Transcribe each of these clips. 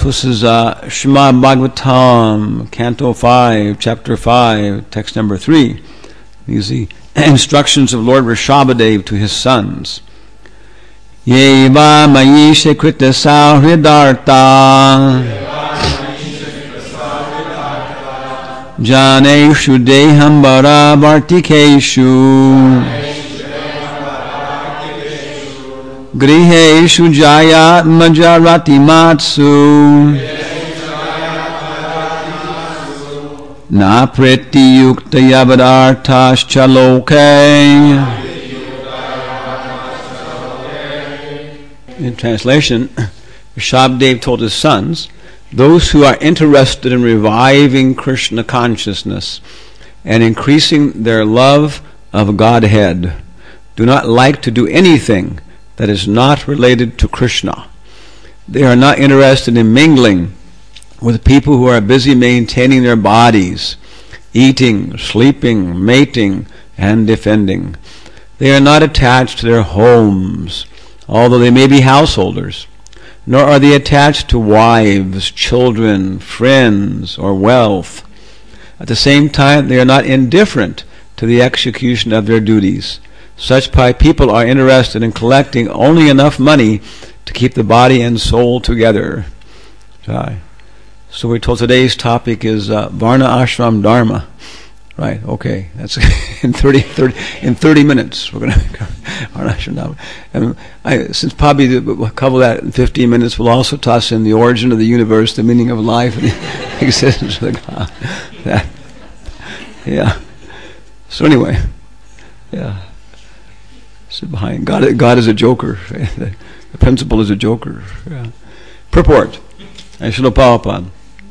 So this is Srimad Bhagavatam, Canto 5, Chapter 5, text number 3. These are the instructions of Lord Rishabhadev to his sons. Yeva Mayisha Krita Sahridarta Janeshu Dehambara Vartikeshu Griheshu Jayat Majarati Matsu Na Priti Yukta Yavadartash Chaloke. In translation, Rishabhadev told his sons, those who are interested in reviving Krishna consciousness and increasing their love of Godhead do not like to do anything that is not related to Krishna. They are not interested in mingling with people who are busy maintaining their bodies, eating, sleeping, mating, and defending. They are not attached to their homes, although they may be householders, nor are they attached to wives, children, friends, or wealth. At the same time, they are not indifferent to the execution of their duties. Such people are interested in collecting only enough money to keep the body and soul together. So we're told today's topic is Varna Ashram Dharma. Right, okay. That's in 30 minutes we're going to cover Varna Ashram Dharma. And since probably we'll cover that in 15 minutes, we'll also toss in the origin of the universe, the meaning of life, and the existence of God. Yeah. So anyway, yeah. So behind God is a joker. The principle is a joker. Yeah. Purport. Srila Prabhupada.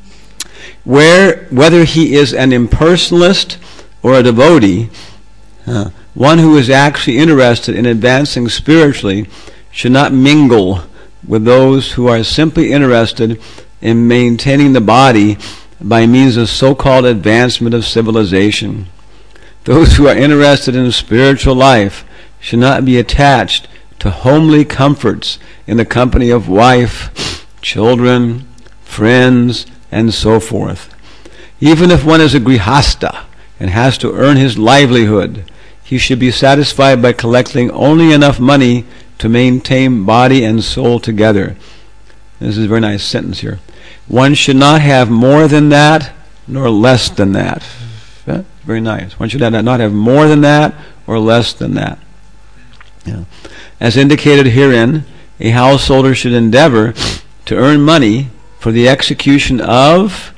Whether he is an impersonalist or a devotee, one who is actually interested in advancing spiritually should not mingle with those who are simply interested in maintaining the body by means of so-called advancement of civilization. Those who are interested in spiritual life should not be attached to homely comforts in the company of wife, children, friends, and so forth. Even if one is a grihasta and has to earn his livelihood, he should be satisfied by collecting only enough money to maintain body and soul together. This is a very nice sentence here. One should not have more than that nor less than that. Very nice. One should not have more than that or less than that. Yeah. As indicated herein, a householder should endeavor to earn money for the execution of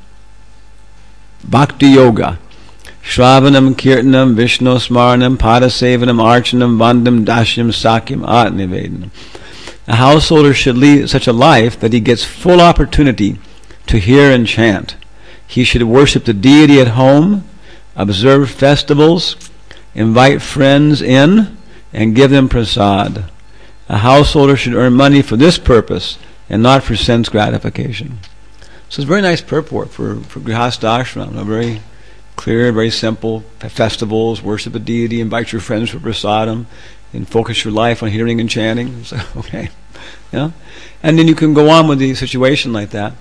Bhakti Yoga, Shravanam, Kirtanam, Vishnu Smaranam, Padasevanam, Archanam, Vandam, Dashyam, Sakyam, Atnivedanam. A householder should lead such a life that he gets full opportunity to hear and chant. He should worship the deity at home, observe festivals, invite friends in, and give them prasad. A householder should earn money for this purpose and not for sense gratification. So it's a very nice purport for Grihastha Ashram. Very clear, very simple. Festivals, worship the deity, invite your friends for prasadam, and focus your life on hearing and chanting. So, okay. Yeah? And then you can go on with the situation like that.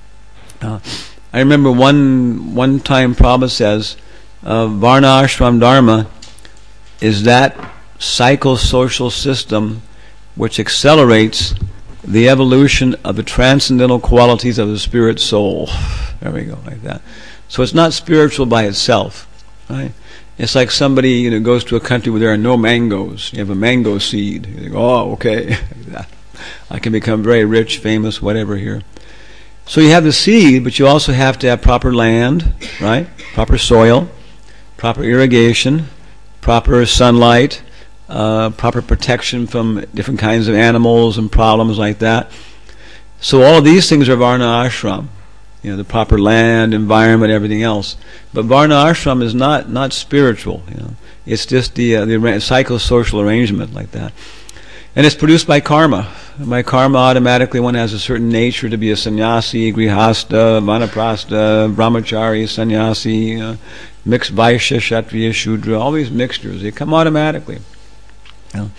I remember one time Prabhupada says, Varna Ashram Dharma is that psychosocial system which accelerates the evolution of the transcendental qualities of the spirit soul. There we go, like that. So it's not spiritual by itself, right? It's like somebody goes to a country where there are no mangoes. You have a mango seed. You think, oh, okay, like that. I can become very rich, famous, whatever here. So you have the seed, but you also have to have proper land, right? Proper soil, proper irrigation, proper sunlight, proper protection from different kinds of animals and problems like that. So all of these things are Varna Ashram. The proper land, environment, everything else. But Varna Ashram is not spiritual. It's just the psychosocial arrangement like that. And it's produced by karma. By karma, automatically one has a certain nature to be a sannyasi, grihastha, vanaprastha, brahmachari, sannyasi, mixed vaishya, kshatriya, shudra, all these mixtures. They come automatically.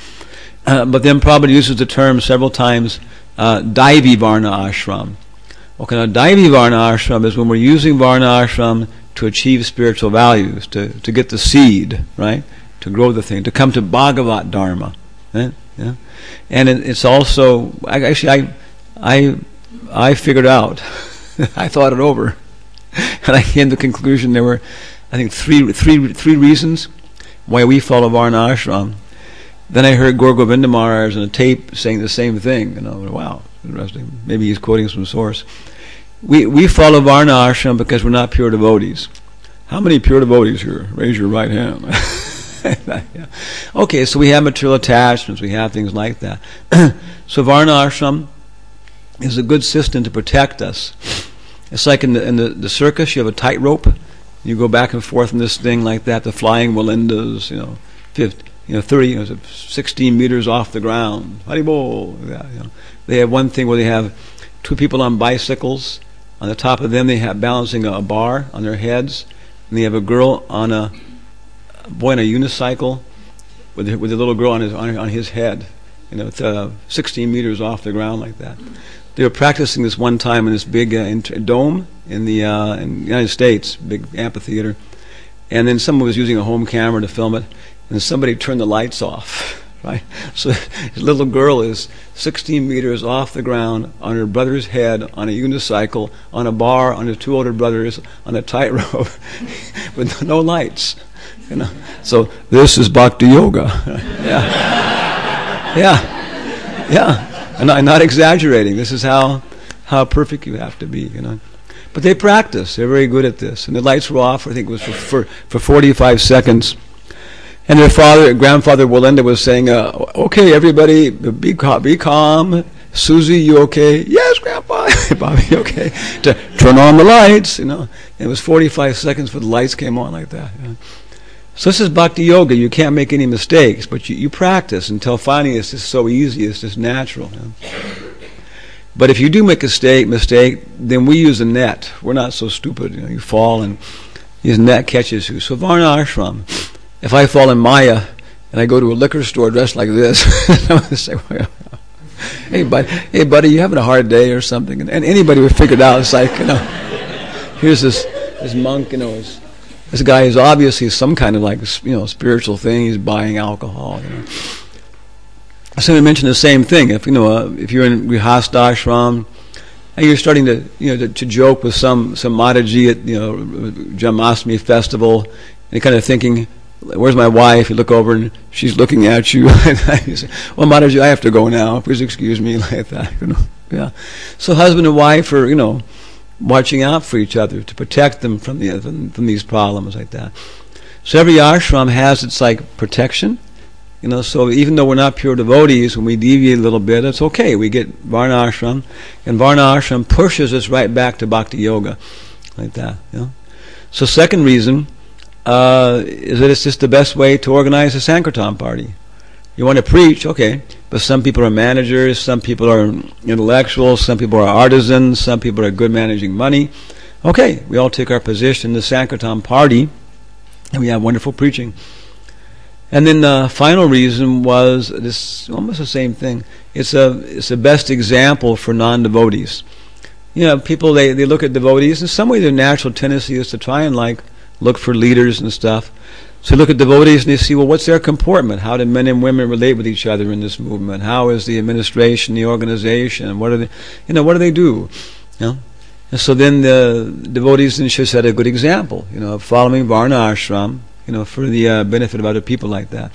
But then Prabhupada uses the term several times, Daivi Varna Ashram. Okay, now Daivi Varnashram is when we're using Varnashram to achieve spiritual values, to get the seed, right? To grow the thing, to come to Bhagavat Dharma. Right? Yeah? And it's also, I figured out, I thought it over, and I came to the conclusion there were, I think, three reasons why we follow Varnashram. Then I heard Gaur Govinda Maharaj on a tape saying the same thing, and I went, wow, interesting. Maybe he's quoting some source. We follow Varnashram because we're not pure devotees. How many pure devotees here? Raise your right hand. Yeah. Okay, so we have material attachments, we have things like that. So Varnashram is a good system to protect us. It's like in the circus, you have a tightrope. You go back and forth in this thing like that. The flying Walindas, 16 meters off the ground. Haribol. Yeah, They have one thing where they have two people on bicycles. On the top of them, they have balancing a bar on their heads, and they have a girl on a unicycle with a little girl on his head. It's 16 meters off the ground like that. They were practicing this one time in this big dome in the United States, big amphitheater, and then someone was using a home camera to film it, and somebody turned the lights off. Right, so his little girl is 16 meters off the ground on her brother's head on a unicycle on a bar on his two older brothers on a tightrope with no lights. So this is Bhakti Yoga. Yeah. And I'm not exaggerating. This is how perfect you have to be. But they practice. They're very good at this. And the lights were off. I think it was for 45 seconds. And their grandfather Walinda was saying, "Okay, everybody, be calm. Susie, you okay? Yes, Grandpa. Bobby, you okay? To turn on the lights, And it was 45 seconds before the lights came on like that. So this is Bhakti Yoga. You can't make any mistakes, but you practice until finally it's just so easy. It's just natural. But if you do make a mistake, then we use a net. We're not so stupid. You fall and his net catches you. So Varnashram. If I fall in Maya and I go to a liquor store dressed like this, I'm going to say, well, hey buddy, you having a hard day or something? And anybody would figure it out. It's like, here's this monk, this guy is obviously some kind of like, spiritual thing. He's buying alcohol. So we mentioned the same thing. If you're in Grihastha ashram, and you're starting to to joke with some Mataji at Janmashtami festival, and you're kind of thinking, where's my wife? You look over and she's looking at you. You say, well, Mataji, I have to go now. Please excuse me, like that. Yeah. So husband and wife are watching out for each other to protect them from these problems like that. So every ashram has its protection. So even though we're not pure devotees, when we deviate a little bit, it's okay. We get Varnashram, and Varnashram pushes us right back to Bhakti Yoga, like that. So second reason is that it's just the best way to organize a Sankirtan party. You want to preach, okay, but some people are managers, some people are intellectuals, some people are artisans, some people are good managing money. Okay, we all take our position in the Sankirtan party, and we have wonderful preaching. And then the final reason was this, almost the same thing. It's the best example for non-devotees. People they look at devotees. In some way, their natural tendency is to try and look for leaders and stuff. So they look at devotees and they see, well, what's their comportment? How do men and women relate with each other in this movement? How is the administration, the organization? What do they do? And so then the devotees then should set a good example, of following Varna ashram, for the benefit of other people like that.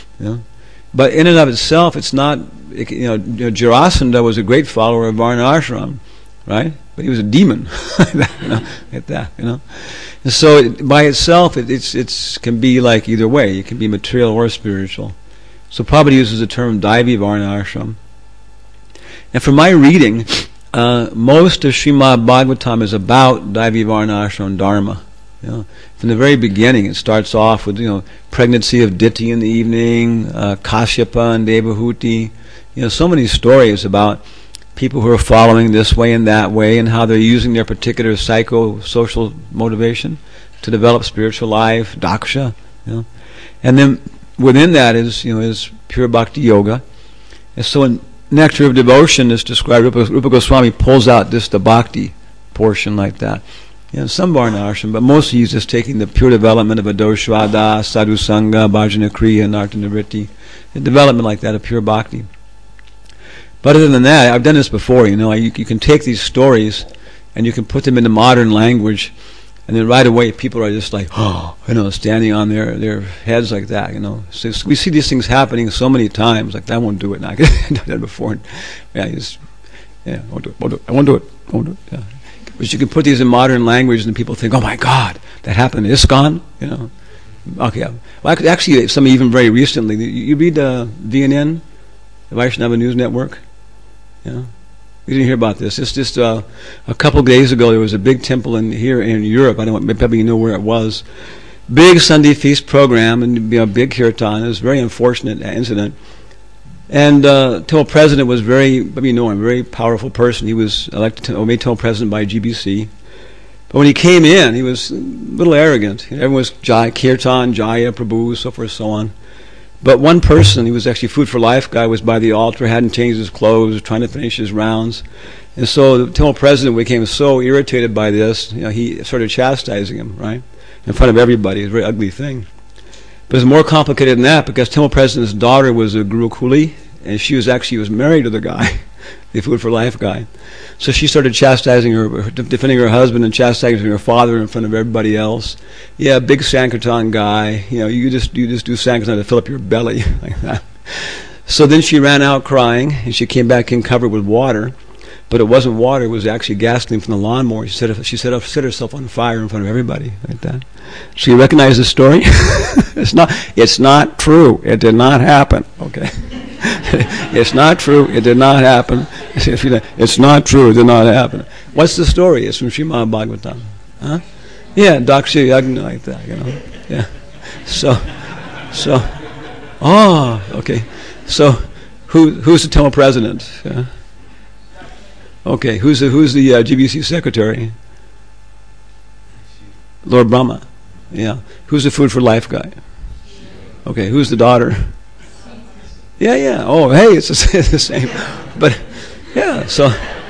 But in and of itself, it's not. Jarasandha was a great follower of Varna ashram, right? But he was a demon, like that. And so by itself, it can be either way. It can be material or spiritual. So Prabhupada uses the term Daivi Varna ashram. And from my reading, most of Srimad Bhagavatam is about Daivi Varna ashram dharma. From the very beginning, it starts off with pregnancy of Diti in the evening, Kashyapa and Devahuti. So many stories about people who are following this way and that way, and how they're using their particular psycho-social motivation to develop spiritual life, daksha. And then within that is pure bhakti yoga. And so in Nectar of Devotion is described. Rupa Goswami pulls out this, the bhakti portion like that. Some Varna ashram, but mostly he's just taking the pure development of Adoshvada, Sadhu Sangha, Bhajana Kriya, Narta Nivritti. The development like that of pure bhakti. But other than that, I've done this before, you can take these stories and you can put them into modern language, and then right away people are just like, standing on their heads like that, So we see these things happening so many times, like, I won't do it now. I've done that before. I won't do it. Yeah. But you can put these in modern language and people think, oh my God, that happened in ISKCON, Okay. Well, actually, some even very recently, you read VNN, the Vaishnava News Network? You didn't hear about this. It's just a couple of days ago, there was a big temple here in Europe. I don't know, probably you know where it was. Big Sunday feast program and big kirtan. It was a very unfortunate incident. And Temple President was maybe you know him, a very powerful person. He was elected made Temple President by GBC. But when he came in, he was a little arrogant. Everyone was kirtan, Jaya, Prabhu, so forth, so on. But one person, he was actually Food for Life guy, was by the altar, hadn't changed his clothes, trying to finish his rounds. And so the Temple President became so irritated by this, he started chastising him, right? In front of everybody. It was a very ugly thing. But it's more complicated than that, because Temple President's daughter was a Guru Kuli, and she was married to the guy, the Food for Life guy. So she started chastising her, defending her husband and chastising her father in front of everybody else. Yeah, big Sankirtan guy. You just do Sankirtan to fill up your belly like that. So then she ran out crying, and she came back in covered with water. But it wasn't water; it was actually gasoline from the lawnmower. She set herself on fire in front of everybody like that. So you recognize this story? It's not true. It did not happen. Okay. It's not true. It did not happen. It's not true. It did not happen. What's the story? It's from Srimad Bhagavatam. Huh? Yeah, Daksha Yagna like that. Yeah. So. Okay. So, who's the Temple President? Yeah. Okay. Who's the GBC secretary? Lord Brahma. Yeah. Who's the Food for Life guy? Okay. Who's the daughter? Yeah. Oh, hey, it's the same. But, yeah, so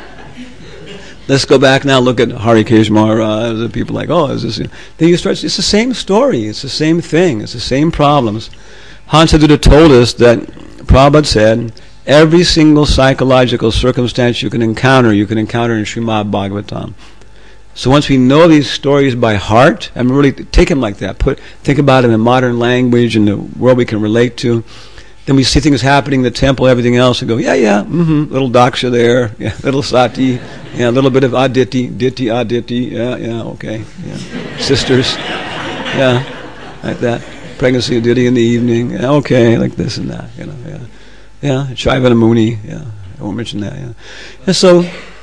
let's go back now, look at Harikesh Maharaj. People like, is this... Then you start, it's the same story. It's the same thing. It's the same problems. Hansaduta told us that Prabhupada said, every single psychological circumstance you can encounter in Srimad Bhagavatam. So once we know these stories by heart, and really take them like that, think about them in modern language and the world we can relate to, then we see things happening in the temple, everything else, and go, little Daksha there, little Sati, a little bit of Aditi, okay, sisters, like that, pregnancy of Aditi in the evening, okay, like this and that, Shaivana Muni, I won't mention that, And so,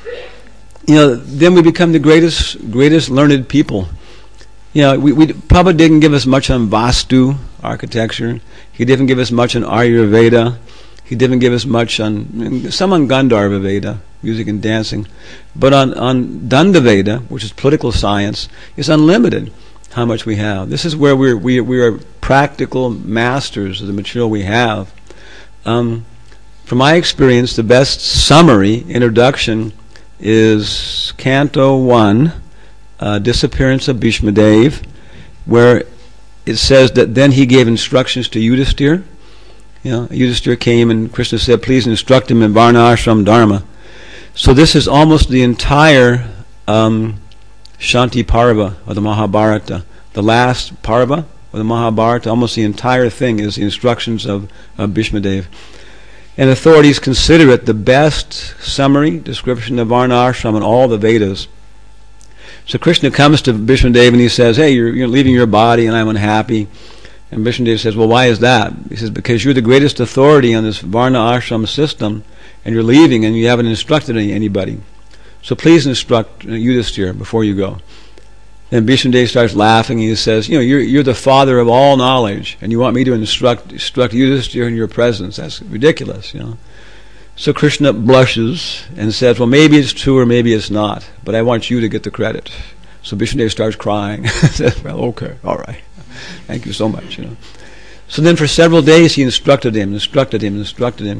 then we become the greatest learned people. Prabhupada didn't give us much on Vastu, architecture. He didn't give us much on Ayurveda. He didn't give us much on Gandharva Veda, music and dancing. But on Danda Veda, which is political science, it's unlimited how much we have. This is where we are practical masters of the material we have. From my experience, the best summary, introduction, is Canto 1, Disappearance of Bhishmadev, where it says that then he gave instructions to Yudhisthira. Yudhisthira came and Krishna said, please instruct him in Varna Ashram Dharma. So this is almost the entire Shanti Parva of the Mahabharata. The last Parva of the Mahabharata, almost the entire thing is the instructions of Bhishmadev. And authorities consider it the best summary description of Varna Ashram in all the Vedas. So Krishna comes to Bhishmadev and he says, hey, you're leaving your body and I'm unhappy. And Bhishmadev says, well, why is that? He says, because you're the greatest authority on this Varna Ashram system and you're leaving and you haven't instructed anybody. So please instruct Yudhisthira before you go. Then Bhishmadev starts laughing and he says, you're the father of all knowledge and you want me to instruct Yudhisthira in your presence. That's ridiculous, So Krishna blushes and says, well, maybe it's true or maybe it's not, but I want you to get the credit. So Bhishmadev starts crying. Says, well, okay, all right. Thank you so much, So then for several days he instructed him.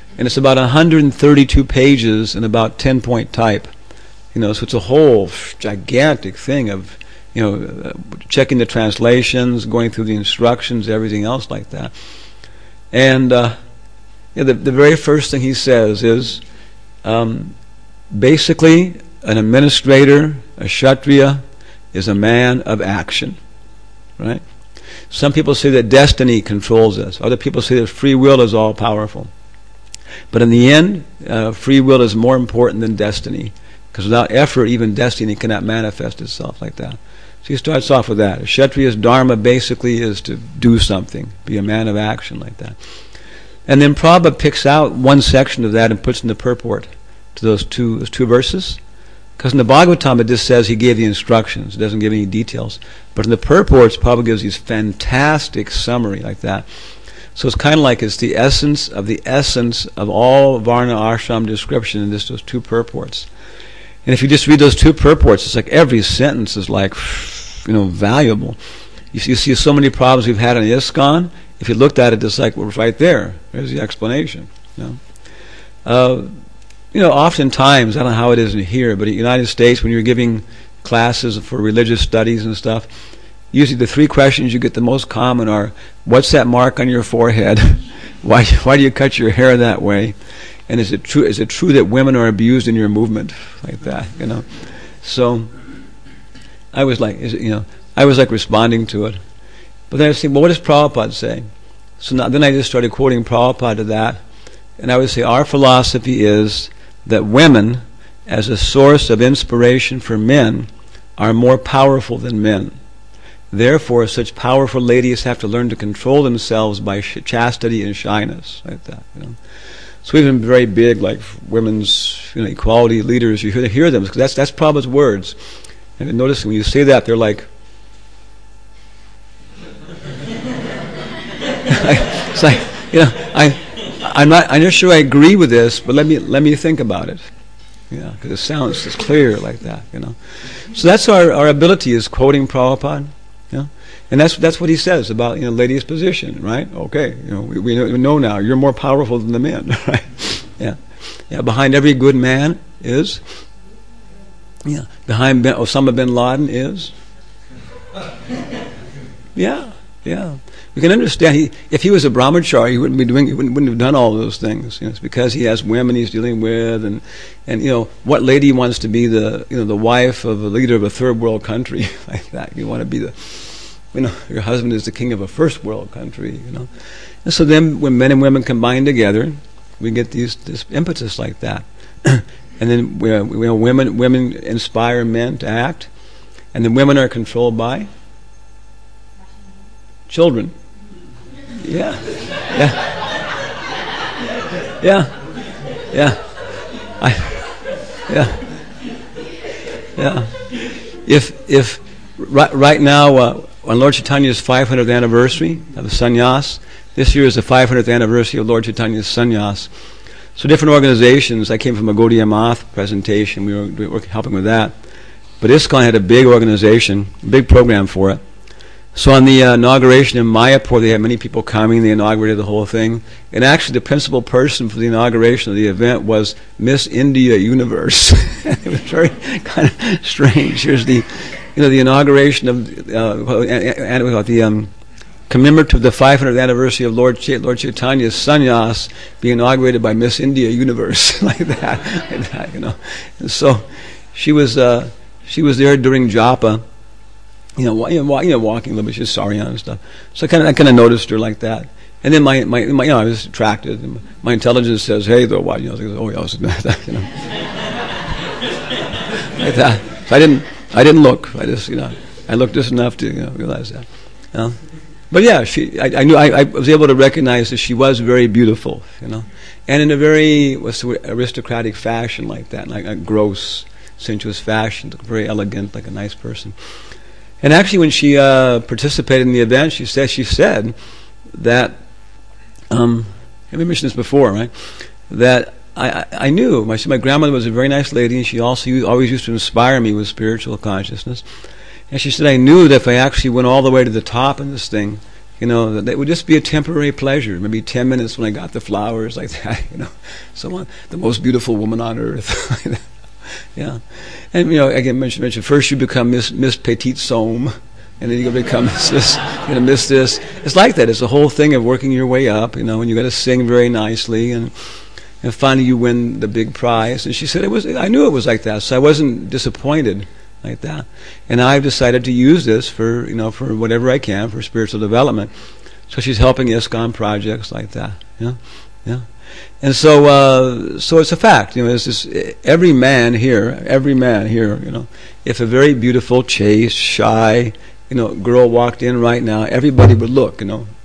And it's about 132 pages and about 10-point type. So it's a whole gigantic thing of, checking the translations, going through the instructions, everything else like that. And the very first thing he says is, basically, an administrator, a Kshatriya, is a man of action, right? Some people say that destiny controls us. Other people say that free will is all powerful. But in the end, free will is more important than destiny, because without effort, even destiny cannot manifest itself like that. So he starts off with that. A Kshatriya's dharma basically is to do something, be a man of action like that. And then Prabhupada picks out one section of that and puts in the purport to those two verses. Because in the Bhagavatam it just says he gave the instructions. It doesn't give any details. But in the purports, Prabhupada gives these fantastic summary like that. So it's kind of like it's the essence of all Varna Ashram description in just those two purports. And if you just read those two purports, it's like every sentence is like, valuable. You see so many problems we've had in ISKCON. If you looked at it, it's like, well, right there. There's the explanation. Oftentimes, I don't know how it is in here, but in the United States, when you're giving classes for religious studies and stuff, usually the three questions you get the most common are, what's that mark on your forehead? Why do you cut your hair that way? And is it true that women are abused in your movement? Like that, So I was like, responding to it. But then I was thinking, well, what does Prabhupada say? So then I just started quoting Prabhupada to that. And I would say our philosophy is that women, as a source of inspiration for men, are more powerful than men. Therefore, such powerful ladies have to learn to control themselves by chastity and shyness, like that. So we've been very big, like women's equality leaders. You hear them, because that's Prabhupada's words. And notice when you say that, they're like, it's like, I'm not sure I agree with this, but let me think about it. Because it sounds just clear like that. So that's our ability, is quoting Prabhupada. And that's what he says about ladies' position, right? Okay, we know now you're more powerful than the men, right? Yeah. Behind every good man is. Behind Osama bin Laden is. Yeah. We can understand. If he was a brahmachari, he wouldn't have done all those things. It's because he has women he's dealing with, and what lady wants to be the wife of a leader of a third world country like that? You want to be your husband is the king of a first world country. And so then, when men and women combine together, we get this impetus like that. And then women inspire men to act, and then women are controlled by children. Yeah. If right now, on Lord Chaitanya's 500th anniversary of the sannyas, this year is the 500th anniversary of Lord Chaitanya's sannyas. So different organizations. I came from a Gaudiya Math presentation. We were helping with that. But ISKCON had a big organization, big program for it. So on the inauguration in Mayapur, they had many people coming. They inaugurated the whole thing. And actually the principal person for the inauguration of the event was Miss India Universe. It was very kind of strange. Here's the inauguration of the commemorative the 500th anniversary of Lord Chaitanya's sannyas being inaugurated by Miss India Universe, like that. And so she was there during japa, walking a little bit. She's saryan and stuff. So I kind of noticed her like that. And then my I was attracted. And my intelligence says, "Hey, though, why?" I was like, "Oh, yeah," like that. So I didn't look. I just, I looked just enough to realize that. But yeah, I knew I was able to recognize that she was very beautiful, and in a very aristocratic fashion like that, like a gross, sensuous fashion, very elegant, like a nice person. And actually, when she participated in the event, she said that I've mentioned this before, right? That I knew my grandmother was a very nice lady, and she also always used to inspire me with spiritual consciousness. And she said, I knew that if I actually went all the way to the top in this thing, that would just be a temporary pleasure. Maybe 10 minutes when I got the flowers like that. Someone, the most beautiful woman on earth. Yeah, and again, mention first you become Miss Petite Somme, and then you become Miss this. It's like that. It's a whole thing of working your way up. And you got to sing very nicely, and finally you win the big prize. And she said I knew it was like that, so I wasn't disappointed like that. And I've decided to use this for for whatever I can for spiritual development. So she's helping ISKCON projects like that. Yeah. And so it's a fact. It's just every man here, if a very beautiful, chaste, shy, girl walked in right now, everybody would look,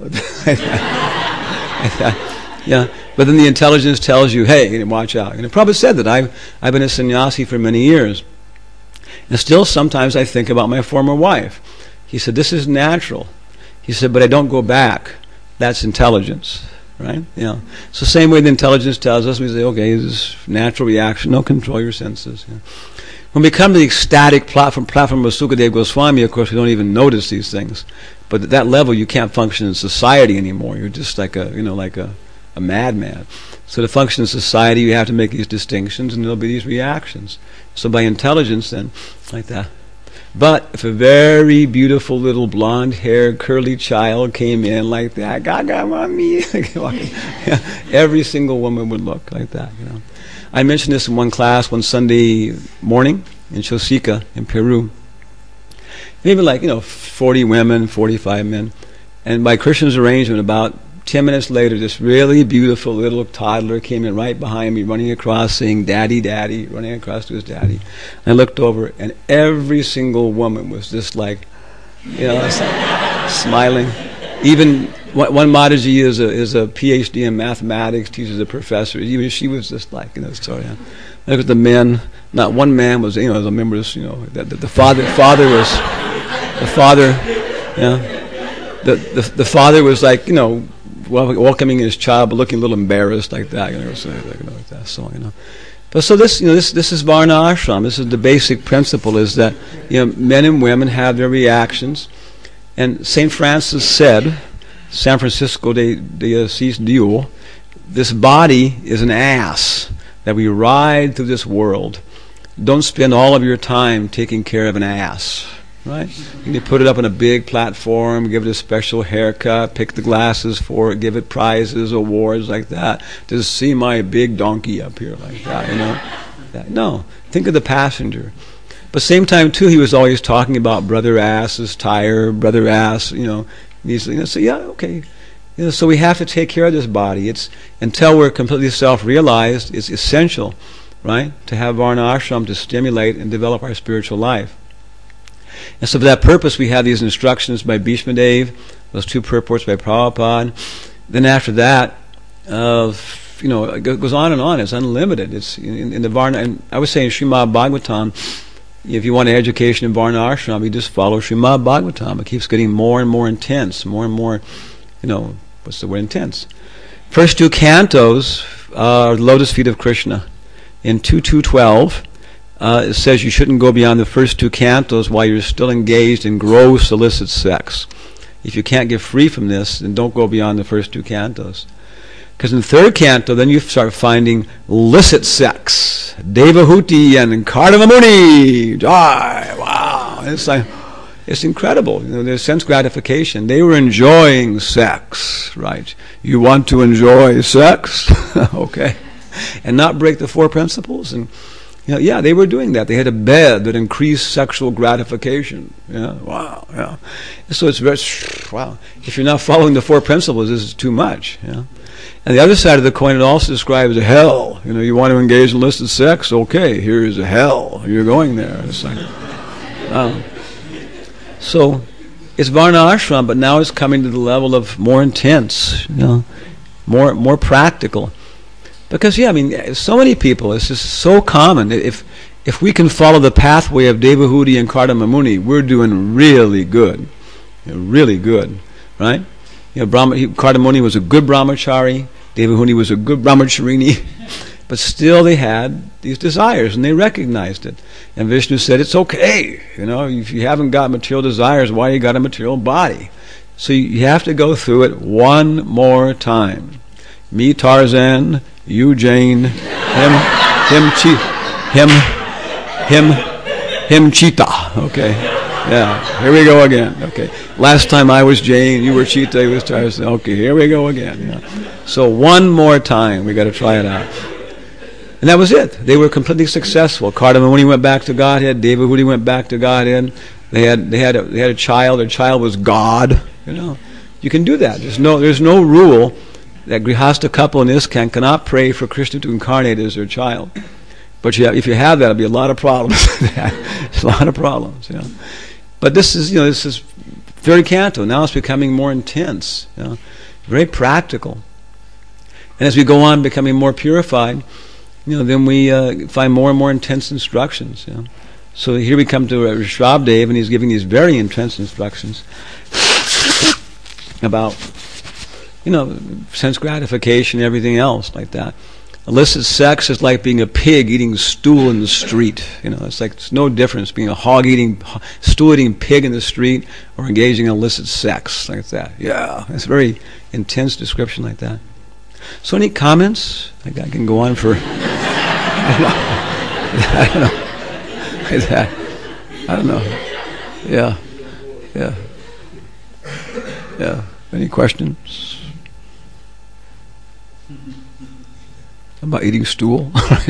Yeah. But then the intelligence tells you, hey, watch out. And Prabhupada said that I've been a sannyasi for many years. And still sometimes I think about my former wife. He said, this is natural. He said, but I don't go back. That's intelligence. Right? So same way the intelligence tells us, we say, okay, this is natural reaction. No, control your senses. When we come to the ecstatic platform of Sukadeva Goswami, of course, we don't even notice these things. But at that level, you can't function in society anymore. You're just like a madman. So to function in society, you have to make these distinctions, and there'll be these reactions. So by intelligence, then, like that. But if a very beautiful little blonde-haired, curly child came in like that, Gaga Mami, every single woman would look like that. I mentioned this in one class one Sunday morning in Chosica in Peru. Maybe 40 women, 45 men. And by Krishna's arrangement, about 10 minutes later, this really beautiful little toddler came in right behind me, running across, saying, "Daddy, Daddy," running across to his daddy. And I looked over, and every single woman was just like, smiling. Even one Mataji is a PhD in mathematics, teaches a professor. Even she was just like, so yeah. Look at the men. Not one man was, the members, the father was, the father was like, welcoming his child, but looking a little embarrassed like that, like that. So but so this is Varna Ashram. This is the basic principle: is that men and women have their reactions, and Saint Francis said, San Francisco de Assis Dio, this body is an ass that we ride through this world. Don't spend all of your time taking care of an ass. Right? You put it up on a big platform, give it a special haircut, pick the glasses for it, give it prizes, awards like that. Just see my big donkey up here like that, No, think of the passenger. But same time too, he was always talking about brother ass's tire, brother ass, these. So yeah, okay. So we have to take care of this body. It's until we're completely self-realized, it's essential, right, to have Varna Ashram to stimulate and develop our spiritual life. And so for that purpose, we have these instructions by Bhishma Dev, those two purports by Prabhupada. Then after that, it goes on and on. It's unlimited. It's in the Varna, and I was saying Srimad Bhagavatam, if you want an education in Varna Ashram, you just follow Srimad Bhagavatam. It keeps getting more and more intense, more and more, what's the word, intense. First two cantos are the Lotus Feet of Krishna. In 2.2.12, it says you shouldn't go beyond the first two cantos while you're still engaged in gross illicit sex. If you can't get free from this, then don't go beyond the first two cantos. Because in the third canto, then you start finding illicit sex. Devahuti and Kardamamuni. Wow. It's incredible. There's sense gratification. They were enjoying sex, right? You want to enjoy sex? Okay. And not break the four principles? And they were doing that. They had a bed that increased sexual gratification. Wow. Yeah. So it's very, wow. If you're not following the four principles, this is too much. And the other side of the coin, it also describes a hell. You want to engage in illicit sex? Okay, here is a hell. You're going there. It's like, so it's Varna Ashram, but now it's coming to the level of more intense, more practical. Because so many people, it's just so common. If we can follow the pathway of Devahuti and Kardamamuni, we're doing really good, right? Kardamamuni was a good brahmachari, Devahuti was a good brahmacharini, but still they had these desires and they recognized it. And Vishnu said, it's okay, if you haven't got material desires, why you got a material body? So you have to go through it one more time. Me Tarzan, you Jane, him Cheetah. Okay. Yeah, here we go again. Okay. Last time I was Jane, you were Cheetah, you was Tarzan. Okay, here we go again. Yeah. So one more time, we got to try it out. And that was it. They were completely successful. Cardamom, when he went back to Godhead, David, when he went back to Godhead, they had a child. Their child was God. You know, you can do that. There's no rule that Grihastha couple in ISKCON cannot pray for Krishna to incarnate as their child. But if you have that, it'll be a lot of problems. It's a lot of problems. You know. But this is third canto. Now it's becoming more intense. You know, very practical. And as we go on becoming more purified, then we find more and more intense instructions. You know. So here we come to Rishabdev, and he's giving these very intense instructions about, sense gratification and everything else like that. Illicit sex is like being a pig eating stool in the street. It's no difference being a stool-eating pig in the street or engaging in illicit sex like that. Yeah, it's a very intense description like that. So any comments? I can go on for... I don't know. I don't know. Yeah. Any questions? About eating stool?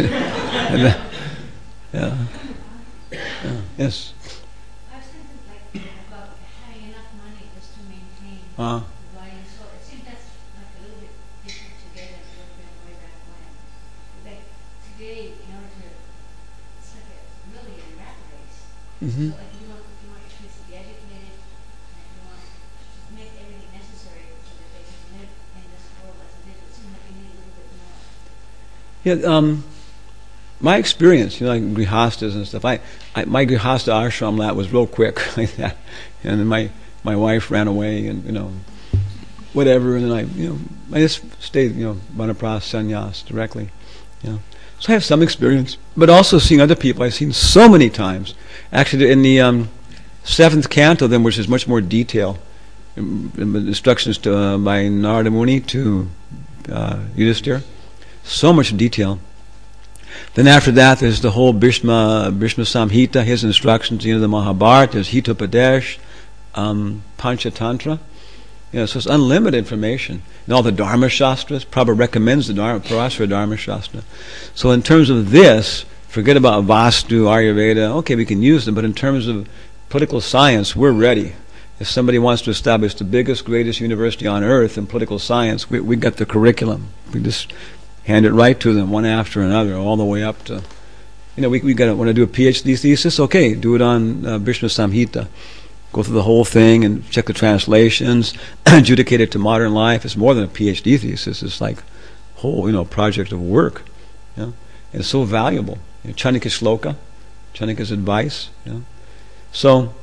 Yeah. Yes. I was thinking about having enough money just to maintain the body and soul. It seems that's a little bit different today than it would have been way back when. Today, in order to, it's really a rat race. Mm-hmm. So if you want your kids to be educated, and if you want to make everything necessary so that they can live in this world as it is, it seems like you need a little bit more. Yeah, my experience, like grihastas and stuff, my grihasta ashram that was real quick like that, and then my wife ran away, and whatever, and then I just stayed, Vanapras sannyas directly, So I have some experience, but also seeing other people I've seen so many times. Actually, in the seventh canto, then, which is much more detail, instructions to by Narada Muni to Yudhisthira. So much detail. Then after that, there's the whole Bhishma Samhita, his instructions, the Mahabharata, there's Hitopadesh, Panchatantra. So it's unlimited information. And all the Dharma Shastras, Prabhupada recommends the Parasara Dharma Shastra. So in terms of this, forget about Vastu, Ayurveda, okay, we can use them, but in terms of political science, we're ready. If somebody wants to establish the biggest, greatest university on earth in political science, we got the curriculum. We just hand it right to them, one after another, all the way up to, we got to want to do a PhD thesis. Okay, do it on Bhishma Samhita. Go through the whole thing and check the translations, adjudicate it to modern life. It's more than a PhD thesis. It's like a whole, project of work. And it's so valuable. Chanika Shloka, Chanika's advice. So,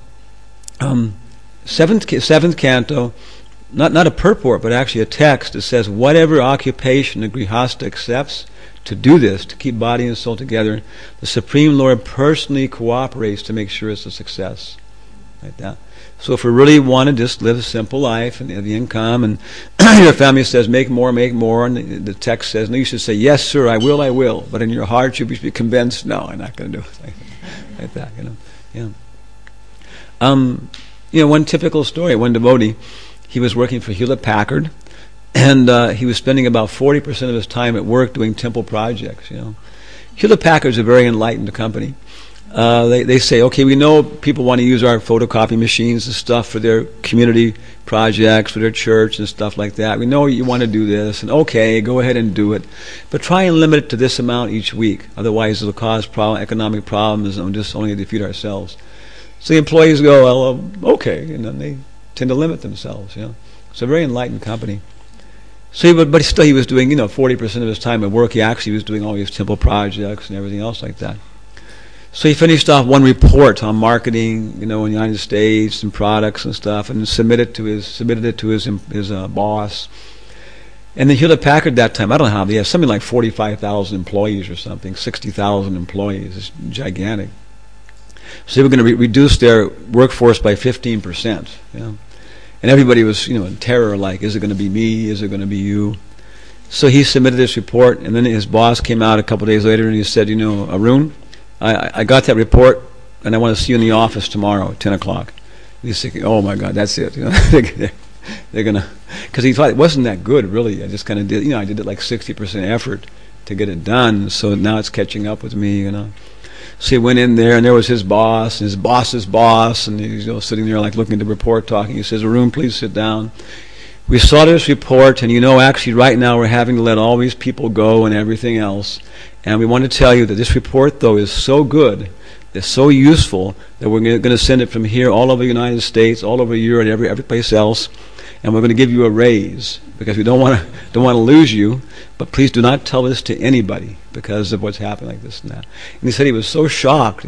seventh canto. Not a purport, but actually a text that says, whatever occupation the grihasta accepts to do this, to keep body and soul together, the Supreme Lord personally cooperates to make sure it's a success. Like that. So if we really want to just live a simple life and have the income, and your family says, make more, and the text says, no, you should say, yes, sir, I will. But in your heart, you should be convinced, no, I'm not going to do it like that. Yeah. One typical story, one devotee, he was working for Hewlett Packard, and he was spending about 40% of his time at work doing temple projects. Hewlett Packard's a very enlightened company. They say, okay, we know people want to use our photocopy machines and stuff for their community projects, for their church and stuff like that. We know you want to do this, and okay, go ahead and do it. But try and limit it to this amount each week. Otherwise, it'll cause economic problems, and just only defeat ourselves. So the employees go, well, okay, and then they tend to limit themselves. It's a very enlightened company. So, but still, he was doing 40% of his time at work. He actually was doing all these temple projects and everything else like that. So he finished off one report on marketing, in the United States and products and stuff, and submitted it to his boss. And then Hewlett Packard that time, I don't know how, they have something like 45,000 employees or something, 60,000 employees. It's gigantic. So they were going to reduce their workforce by 15%. And everybody was, in terror, like, is it going to be me? Is it going to be you? So he submitted this report, and then his boss came out a couple of days later and he said, Arun, I got that report, and I want to see you in the office tomorrow at 10 o'clock. He's thinking, oh my God, that's it. They're going to, because he thought it wasn't that good, really. I just kind of did, I did it like 60% effort to get it done, so now it's catching up with me, So he went in there, and there was his boss, and his boss's boss, and he's sitting there like looking at the report, talking. He says, Arun, please sit down. We saw this report, and actually right now we're having to let all these people go and everything else. And we want to tell you that this report, though, is so good, it's so useful, that we're going to send it from here all over the United States, all over Europe, and every place else. And we're going to give you a raise, because we don't want to lose you. But please do not tell this to anybody because of what's happened like this and that. And he said he was so shocked.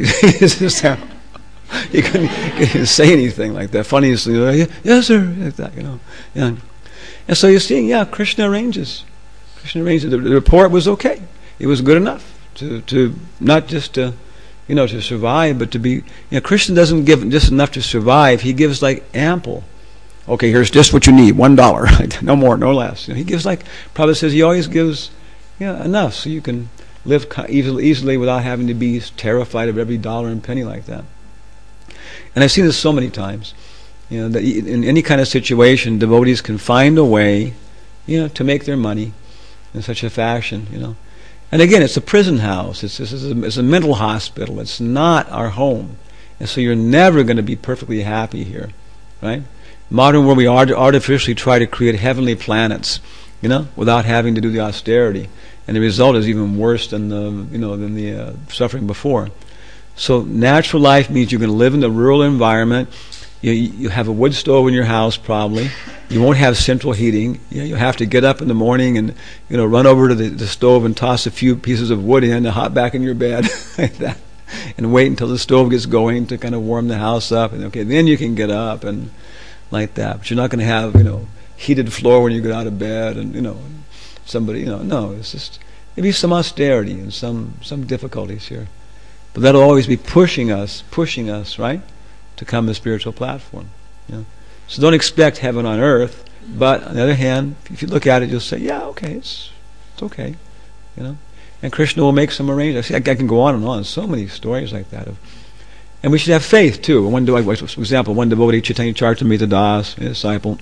He couldn't say anything like that. Funniest thing, yes, sir, like that, Yeah. And so you're seeing, Krishna arranges. The report was okay. It was good enough to not just to survive, but to be. Krishna doesn't give just enough to survive. He gives like ample. Okay, here's just what you need, $1, no more, no less. He gives like Prabhupada says. He always gives, enough so you can live easily without having to be terrified of every dollar and penny like that. And I've seen this so many times, that in any kind of situation, devotees can find a way, to make their money in such a fashion, And again, it's a prison house. It's a mental hospital. It's not our home, and so you're never going to be perfectly happy here, right? Modern world, we artificially try to create heavenly planets, without having to do the austerity, and the result is even worse than the suffering before. So natural life means you're going to live in the rural environment. You have a wood stove in your house probably. You won't have central heating. You have to get up in the morning and run over to the stove and toss a few pieces of wood in to hop back in your bed like that, and wait until the stove gets going to kind of warm the house up. And then you can get up and like that. But you're not going to have heated floor when you get out of bed and somebody no. It's just maybe some austerity and some difficulties here. But that'll always be pushing us, right, to come to the spiritual platform. So don't expect heaven on earth. But on the other hand, if you look at it, you'll say, okay, it's okay, And Krishna will make some arrangements. I can go on and on. So many stories like that. And we should have faith too. For example, one devotee, Chaitanya Charitamrita Das, a disciple,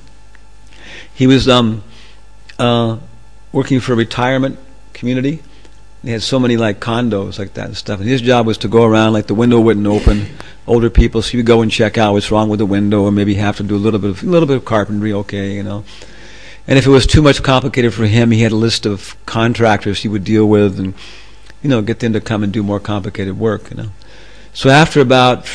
he was working for a retirement community. They had so many like condos like that and stuff. And his job was to go around, like the window wouldn't open. Older people, so he would go and check out what's wrong with the window, or maybe have to do a little bit of carpentry, And if it was too much complicated for him, he had a list of contractors he would deal with, and get them to come and do more complicated work. So after about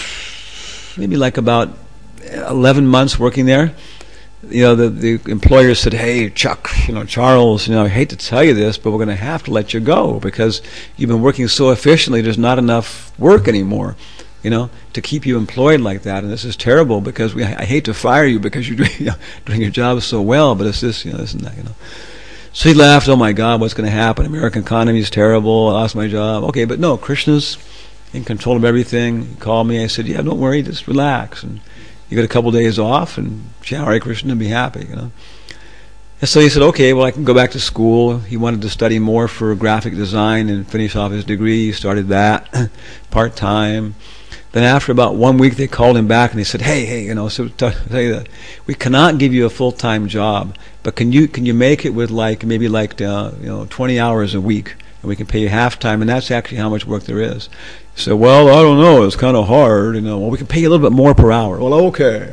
11 months working there, the employer said, "Hey, Chuck, Charles, I hate to tell you this, but we're going to have to let you go because you've been working so efficiently. There's not enough work anymore, to keep you employed like that. And this is terrible because I hate to fire you because you're doing your job so well, but it's this, this and that, So he laughed. Oh my God, what's going to happen? American economy is terrible. I lost my job. Okay, but no, Krishna's in control of everything. He called me. I said, don't worry, just relax. And you got a couple days off and chant Hare Krishna and be happy, And so he said, okay, well, I can go back to school. He wanted to study more for graphic design and finish off his degree. He started that part-time. Then after about 1 week, they called him back and they said, hey, so tell you that we cannot give you a full-time job, but can you make it with maybe 20 hours a week, and we can pay you half-time, and that's actually how much work there is. He said, well, I don't know, it's kind of hard, well, we can pay you a little bit more per hour. Well, okay.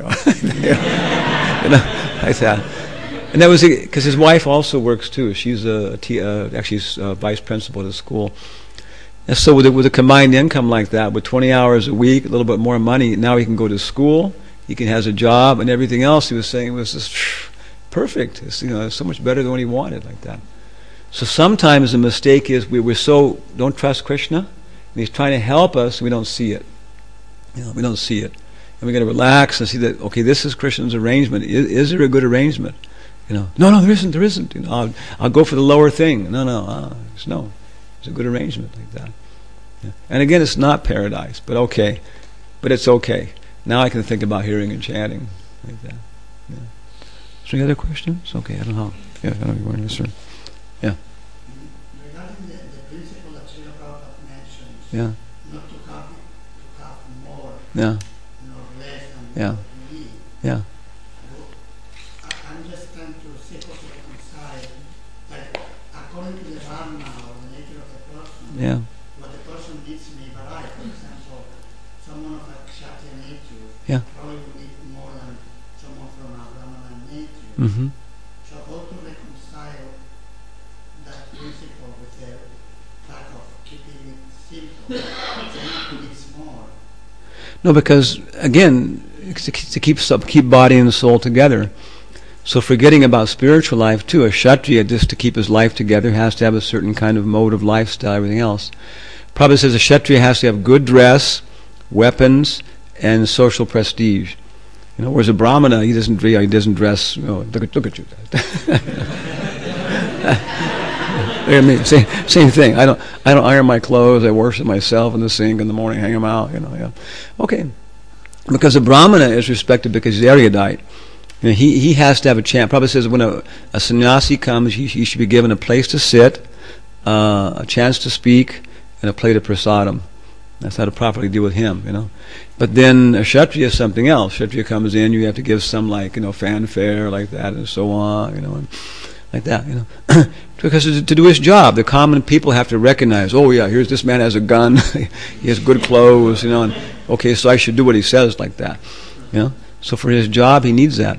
Like that. And that was because his wife also works too. She's actually vice principal at a school. And so with a combined income like that, with 20 hours a week, a little bit more money, now he can go to school, has a job, and everything else he was saying was just perfect. It's so much better than what he wanted like that. So sometimes the mistake is we don't trust Krishna, and he's trying to help us, and we don't see it. We don't see it. And we got to relax and see that, okay, this is Krishna's arrangement. Is there a good arrangement? No, there isn't. I'll go for the lower thing. No. It's a good arrangement like that. Yeah. And again, it's not paradise, but it's okay. Now I can think about hearing and chanting like that. Yeah. Is there any other questions? Okay, I don't know. Yeah, I don't know if you want to answer. Yeah. Regarding the principle that Srila Prabhupada mentions, Yeah. not to have more, Yeah. nor less than Yeah. what you need. Yeah. Well, I'm just trying to see how to reconcile, like, according to the Dharma or the nature of the person, Yeah. what the person needs may vary. For example, someone of a Kshatriya nature Yeah. probably will need more than someone from a Brahmana nature. Mm-hmm. So how to reconcile that principle with the fact of keeping it simple, someone who needs more. No, because again, it's to keep body and soul together. So forgetting about spiritual life too, a Kshatriya, just to keep his life together, has to have a certain kind of mode of lifestyle, everything else. Prabhupada says a Kshatriya has to have good dress, weapons, and social prestige. Whereas a Brahmana, he doesn't dress. Look at you. Look at me. Same thing. I don't iron my clothes. I wash them myself in the sink in the morning, hang them out. Yeah. Okay. Because a Brahmana is respected because he's erudite. He has to have a chant. Prabhupada says when a sannyasi comes, he should be given a place to sit, a chance to speak, and a plate of prasadam. That's how to properly deal with him, But then a Kshatriya is something else. Kshatriya comes in, you have to give some fanfare like that and so on, and like that, because to do his job, the common people have to recognize, oh yeah, here's this man has a gun, he has good clothes, and okay, so I should do what he says like that, So for his job, he needs that.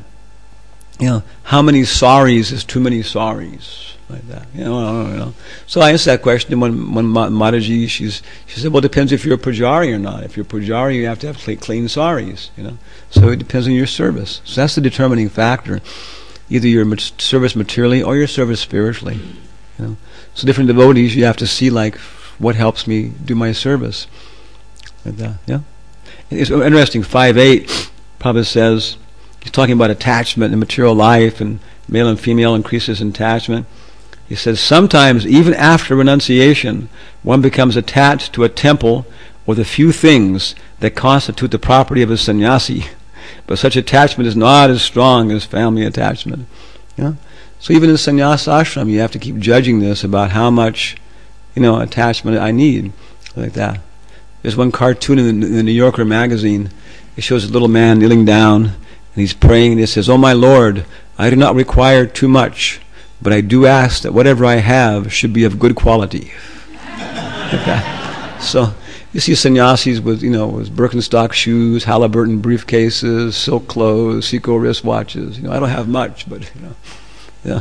How many saris is too many saris? Like that, So I answered that question when Mataji, she said, well, it depends if you're a pujari or not. If you're a pujari, you have to have clean saris, So it depends on your service. So that's the determining factor. Either your service materially or your service spiritually. So different devotees, you have to see what helps me do my service. Like that, yeah. It's interesting. 5.8, Prabhupada says, he's talking about attachment in material life, and male and female increases in attachment. He says, sometimes, even after renunciation, one becomes attached to a temple or the few things that constitute the property of a sannyasi. But such attachment is not as strong as family attachment. So even in sannyasa ashram, you have to keep judging this about how much, attachment I need. Like that. There's one cartoon in the New Yorker magazine. It shows a little man kneeling down, and he's praying, and it says, oh my Lord, I do not require too much, but I do ask that whatever I have should be of good quality. Like that. So you see sannyasis with Birkenstock shoes, Halliburton briefcases, silk clothes, Seiko wristwatches. I don't have much, but yeah.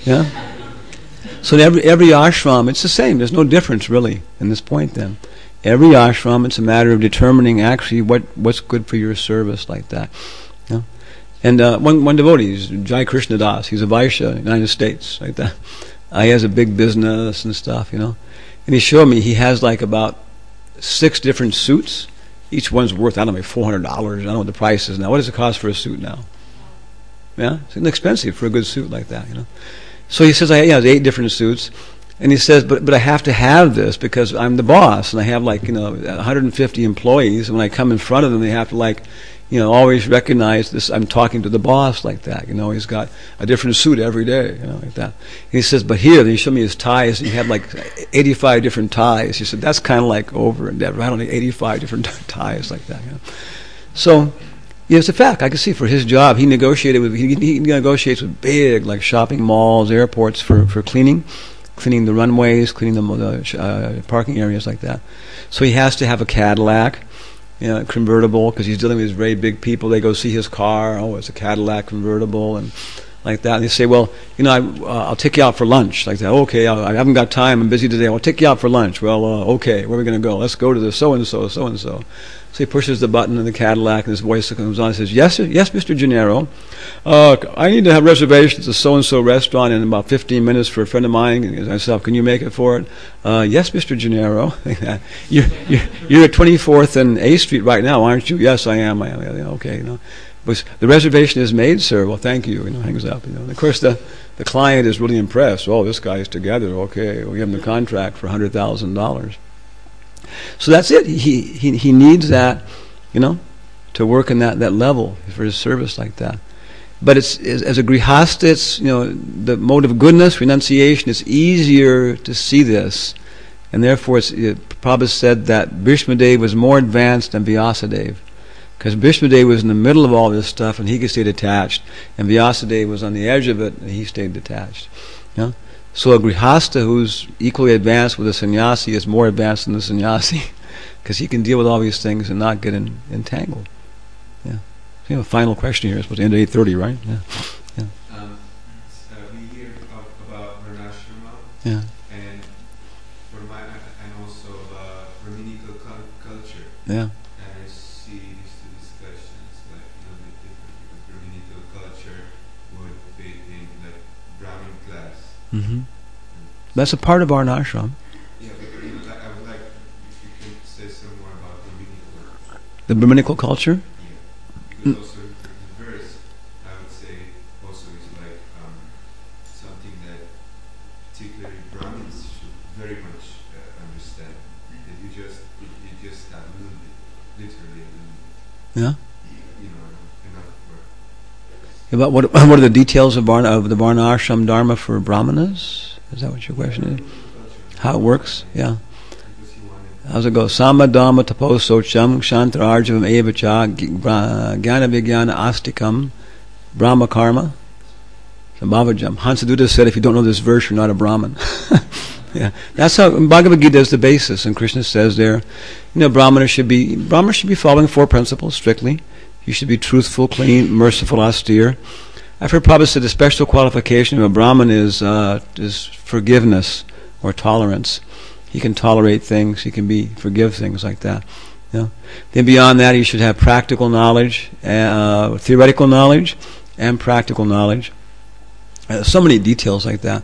So in every ashram, it's the same. There's no difference really in this point. Then every ashram, it's a matter of determining actually what's good for your service, like that. And one devotee, Jai Krishna Das, he's a Vaishya in the United States, like that. He has a big business and stuff, And he showed me he has about 6 different suits. Each one's worth, I don't know, $400. I don't know what the price is now. What does it cost for a suit now? Yeah, it's inexpensive for a good suit like that, So he says, he has 8 different suits. And he says, but I have to have this because I'm the boss, and I have 150 employees. And when I come in front of them, they have to always recognize this. I'm talking to the boss like that. He's got a different suit every day, like that. And he says, but here, he showed me his ties. He had 85 different ties. He said, that's kind of over endeavor. I don't need 85 different ties like that. So, it's a fact. I can see for his job, he negotiates with big shopping malls, airports for cleaning the runways, cleaning the parking areas like that. So he has to have a Cadillac. Convertible, because he's dealing with very big people. They go see his car. Oh, it's a Cadillac convertible, and like that. And they say, well, I'll take you out for lunch. Like that. Okay, I haven't got time. I'm busy today. I'll take you out for lunch. Well, okay, where are we going to go? Let's go to the so-and-so. So he pushes the button in the Cadillac, and his voice comes on and says, yes, Mr. Gennaro. I need to have reservations at so-and-so restaurant in about 15 minutes for a friend of mine and myself. Can you make it for it? Yes, Mr. Gennaro. You're at 24th and A Street right now, aren't you? Yes, I am. Okay, But the reservation is made, sir. Well, thank you. Hangs up. And of course, the client is really impressed. Oh, this guy's together. Okay, we give him the contract for $100,000. So that's it. He needs that, to work in that level for his service like that. But it's as a grihasta, it's, the mode of goodness, renunciation. It's easier to see this, and therefore, Prabhupada said that Bhishmadev was more advanced than Vyasadeva, because Bhishmadev was in the middle of all this stuff, and he could stay detached, and Vyasadeva was on the edge of it, and he stayed detached. So a grihasta who's equally advanced with a sannyasi is more advanced than the sannyasi, because he can deal with all these things and not get entangled. Final question here. It's supposed to end at 8:30, right? We hear about Varnashrama, Yeah. and also Brahminical culture. Yeah. And I see these two discussions, like the different Brahminical culture would fit in like Brahmin class. Mm-hmm. That's a part of our ashram. Yeah, but I would like if you could say some more about Brahminical. The Brahminical culture. Because also the verse, I would say, also is like something that particularly Brahmins should very much understand. That you just have a little bit, literally a little bit. Yeah. Enough for. What are the details of the Varna Ashram Dharma for Brahmanas? Is that what your question is? How it works? Yeah. How's it go? Sama Dhamma Taposocham Kshantararjavam Evacha Jnana Vijnana Astikam Brahma Karma Sambhavajam. Hansaduta said, if you don't know this verse, you're not a Brahmin. Yeah. That's how Bhagavad Gita is the basis, and Krishna says there, Brahmana should be following 4 principles strictly. You should be truthful, clean, merciful, austere. I've heard Prabhupada said the special qualification of a Brahmin is forgiveness or tolerance. He can tolerate things. He can forgive things like that. Then beyond that, he should have practical knowledge, theoretical knowledge, and practical knowledge. So many details like that.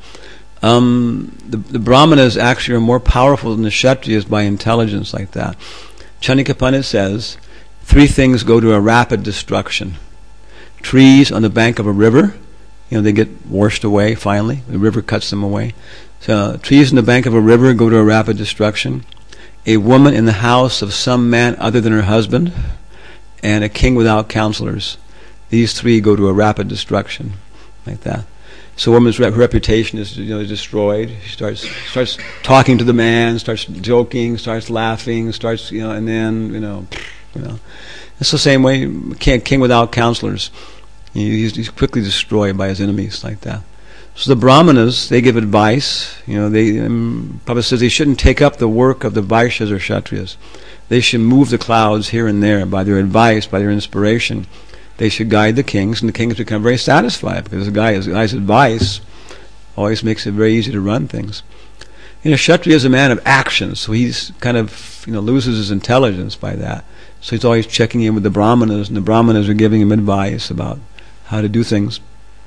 The Brahmanas actually are more powerful than the Kshatriyas by intelligence like that. Chanika Pandit says 3 things go to a rapid destruction. Trees on the bank of a river, they get washed away finally. The river cuts them away. So trees in the bank of a river go to a rapid destruction. A woman in the house of some man other than her husband, and a king without counselors. These 3 go to a rapid destruction, like that. So a woman's reputation is destroyed. She starts talking to the man, starts joking, starts laughing, and then It's the same way. King without counselors, he's quickly destroyed by his enemies, like that. So the Brahmanas, they give advice. Prabhupada says they shouldn't take up the work of the Vaishyas or Kshatriyas. They should move the clouds here and there by their advice, by their inspiration. They should guide the kings, and the kings become very satisfied because the guy's advice always makes it very easy to run things. Kshatriya is a man of action, so he's kind of loses his intelligence by that. So he's always checking in with the Brahmanas, and the Brahmanas are giving him advice about how to do things.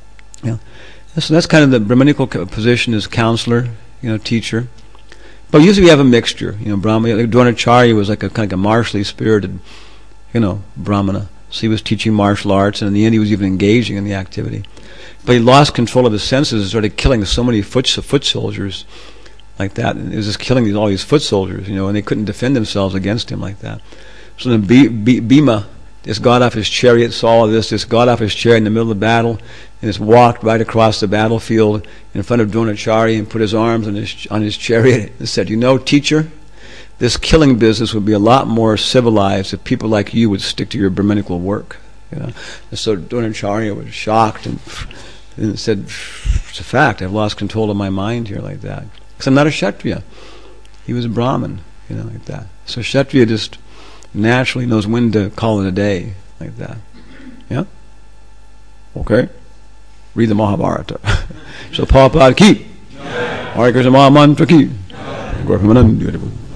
So that's kind of the Brahminical position as counselor, teacher. But usually we have a mixture. Dronacharya was like a martially spirited, Brahmana. So he was teaching martial arts, and in the end he was even engaging in the activity. But he lost control of his senses and started killing so many foot soldiers like that. And it was just killing all these foot soldiers, and they couldn't defend themselves against him like that. So then Bhima just got off his chariot, saw all this, just got off his chariot in the middle of the battle, and just walked right across the battlefield in front of Dronacharya and put his arms on his chariot and said, teacher, this killing business would be a lot more civilized if people like you would stick to your Brahminical work. And so Dronacharya was shocked and said, it's a fact, I've lost control of my mind here like that. Because I'm not a Kshatriya. He was a Brahmin, like that. So Kshatriya just naturally knows when to call it a day, like that. Yeah? Okay. Read the Mahabharata. So Prabhupada ki. Hare Krishna Maha Mantra ki.